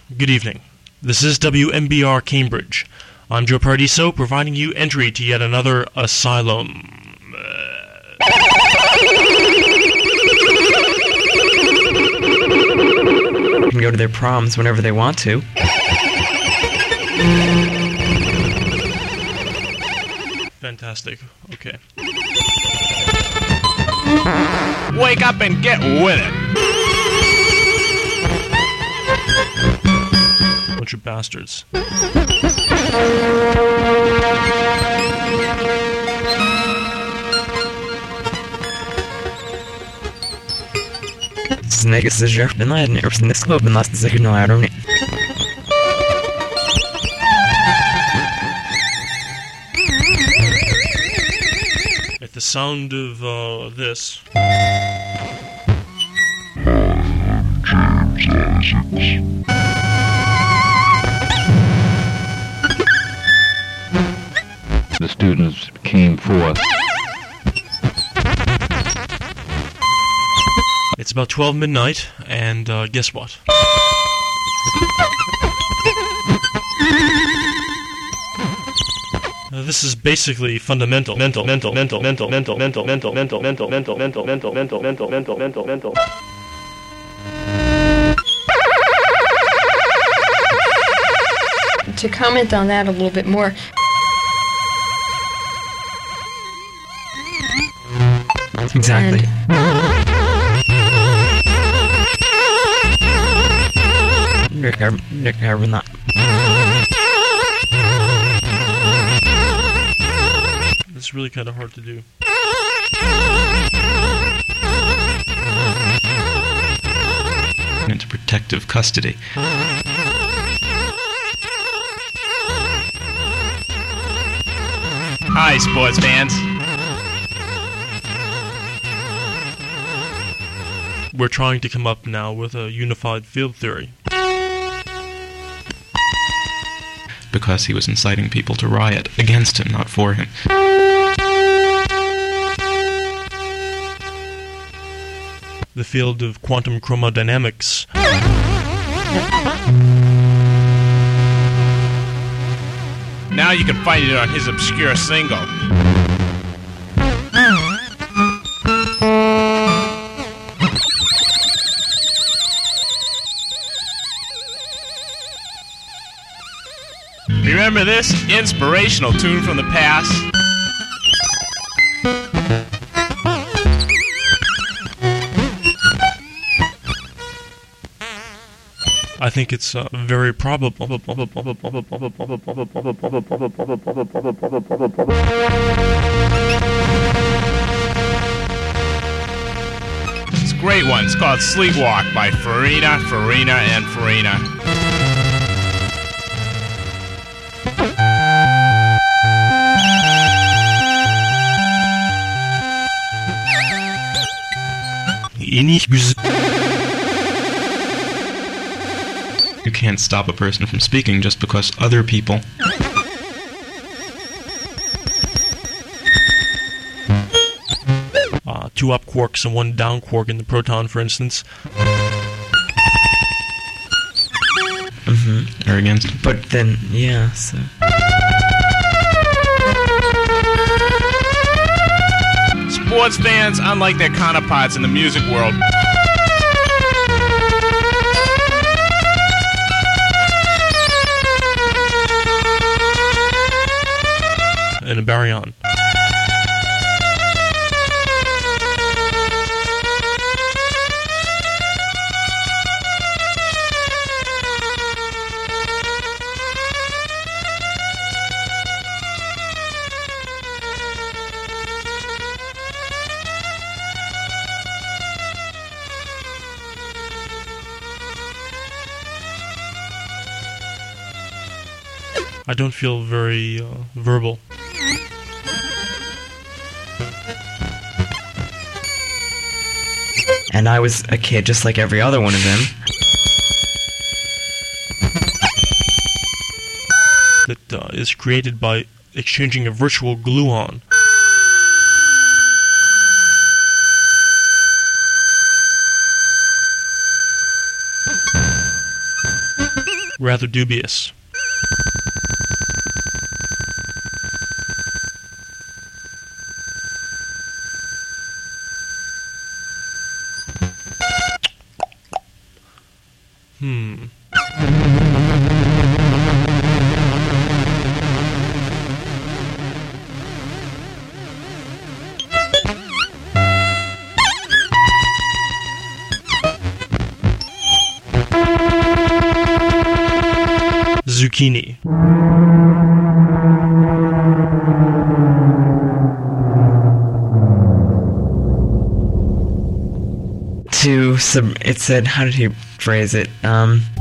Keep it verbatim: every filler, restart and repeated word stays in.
Good evening. This is W M B R Cambridge. I'm Joe Paradiso, providing you entry to yet another asylum. You can go to their proms whenever they want to. Fantastic. Okay. Wake up and get with it! Bunch of bastards. Snake is Jeff Bin Laden, er in this club and lost the second no out on it. At the sound of uh, this. The students came forth. It's about twelve midnight, and uh, guess what? Uh, this is basically fundamental, mental, mental, mental, mental, mental, mental, mental, mental, mental, mental, mental, mental, mental, mental, mental, mental, mental. To comment on that a little bit more. Exactly. Nick, I, Nick, I will not. It's really kind of hard to do. Into protective custody. Hi, sports fans. We're trying to come up now with a unified field theory. Because he was inciting people to riot against him, not for him. The field of quantum chromodynamics. Now you can find it on his obscure single. Remember this inspirational tune from the past? I think it's uh, very probable. It's a great one. It's called Sleepwalk by Farina, Farina, and Farina. You can't stop a person from speaking just because other people... Uh, two up quarks and one down quark in the proton, for instance. Mm-hmm. Or against... But then, yeah, so... Sports fans, unlike their counterparts in the music world, and a baryon. I don't feel very uh, verbal. And I was a kid just like every other one of them. That uh, is created by exchanging a virtual gluon. Rather dubious. Hmm. Zucchini. To sub, it said, how did he phrase it? Um,